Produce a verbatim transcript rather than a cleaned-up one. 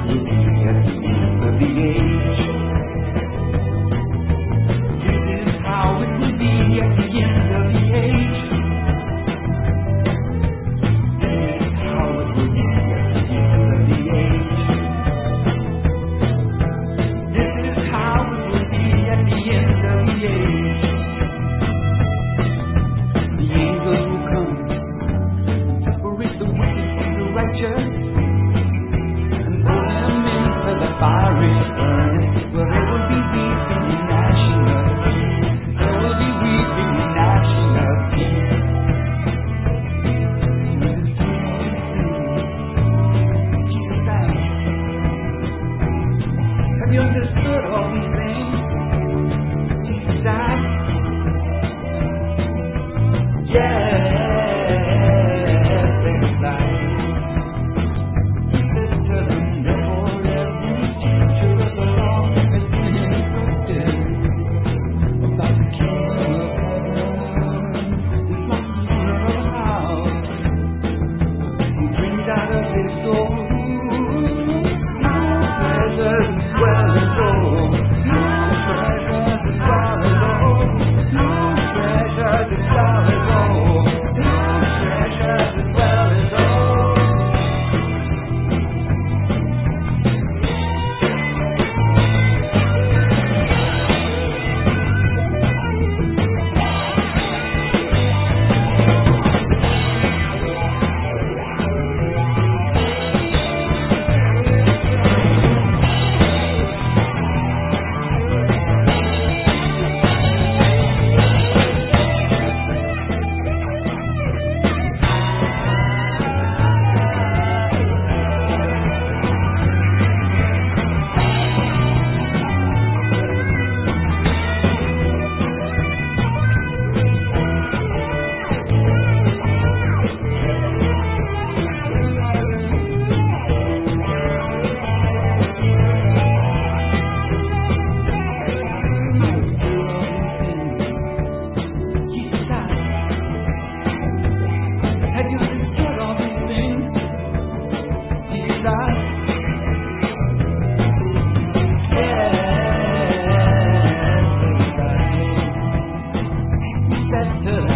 would be at the end of the age. This is how it would be at the end of the age. This is how it would be at the end of the age. This is how it would be at the end of the age. The angels will come, separate the wicked from the righteous, and throw them into the fiery furnace, where there will be weeping and gnashing of teeth. There will be weeping and gnashing of teeth. Jesus died. Have you understood all these things? Jesus died. Yes, that's right. He said to them, therefore every teacher of the law has been instructed about the kingdom of heaven. This must be owner of a house who brings out of his soul no treasures as well as gold, no treasures as well as gold, no treasures as well as gold, no treasures as well as gold. Jesus died. Have you understood all these things? Jesus died. Yes, he died. He said to